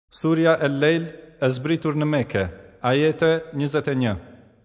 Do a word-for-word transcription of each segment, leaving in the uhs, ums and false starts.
Surja El-Lejl e zbritur në Mekë, ajete njëzet e një.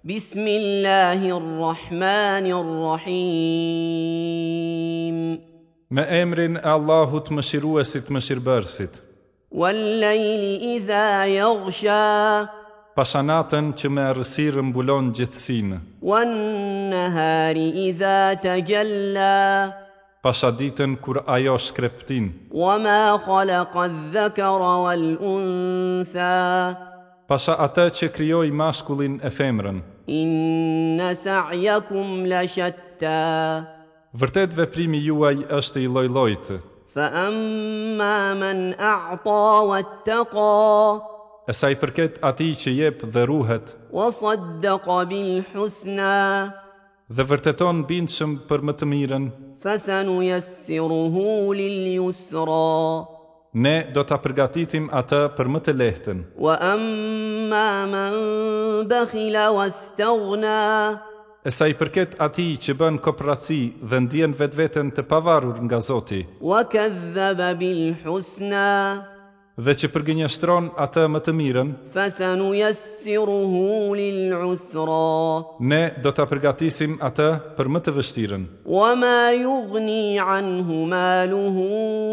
Bismillahirrahmanirrahim. Me emrin e Allahut mëshiruesit mëshirbërësit. Wal-lejli idha yaghsha. Pashanatën që me errësirë mbulon gjithësinë. Wan-nahari idha tajalla. Pashaditën kur ajo shkreptin. Wama khalaqa adh-dhakara wal-untha. Pasha atë që krijoi mashkullin e femrën. Inna sa'yakum la shatta. Vërtet veprimi juaj është i lloj-llojtë. Fa amma man a'ta wattaqa. E sa i përket atij që jep dhe ruhet, Wa saddaqa bil husna. dhe vërteton bindshëm për më të mirën, Fasanuyassiruhu lil yusra. ne do ta përgatitim atë për më të lehtën. Wa amma man bakhila wastaghna. E sa i përket atij që bën kooperaci dhe ndjen vetveten të pavarur nga Zoti, Wa kadhaba bil husna. dhe që përgënjeshtron atë më të mirën, Fasanuyassiruhu lil usra. ne do ta përgatisim atë për më të vështirën. Wama yughni anhu maluhu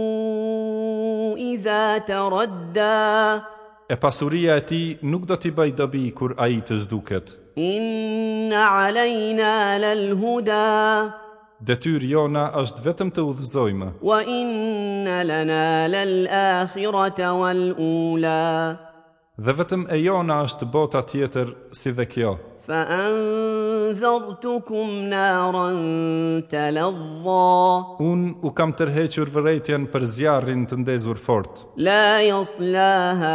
idha taradda. E pasuria e tij nuk do t'i bëj dobi kur ai të zhduket. Inna alayna lal huda. Detyrë jona është vetëm të udhëzojmë, Wa inna lana lal akhirata wal ula. dhe vetëm e jona është bota tjetër si dhe kjo. Fa anzartukum naran talazza. Unë u kam tërhequr vërejtjen për zjarrin të ndezur fort. La yaslaha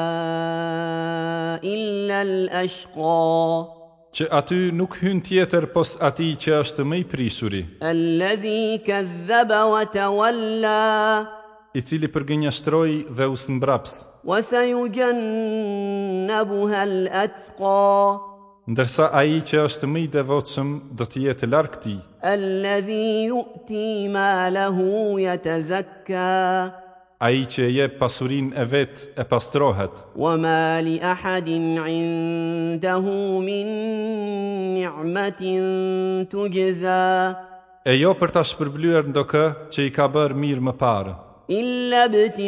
illa al ashqa. Që aty nuk hyn tjetër pos atij që është më i prishuri, Alladhi kadhaba wa tawalla. i cili përgënjeshtroi dhe u smbraps, Wa sayujannabuha al atqa. ndërsa ai që është më i devotshëm do të jetë larg tij, Alladhi yu'ti malahu yatazakka. ai që e jep pasurinë e vet e pastrohet, Wama li ahadin 'indahu min ni'matin tujza. e jo për ta shpërblyer ndokë që i ka bërë mirë më parë, Illa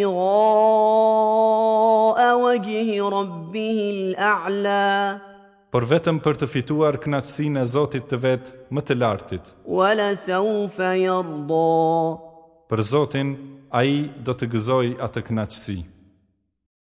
ibtigha'a wajhi rabbihil a'la. por vetëm për të fituar kënaqësinë e Zotit të vet më të lartit. Wala sawfa yarda. Për Zotin, ai do të gëzoj atë kënaqësi.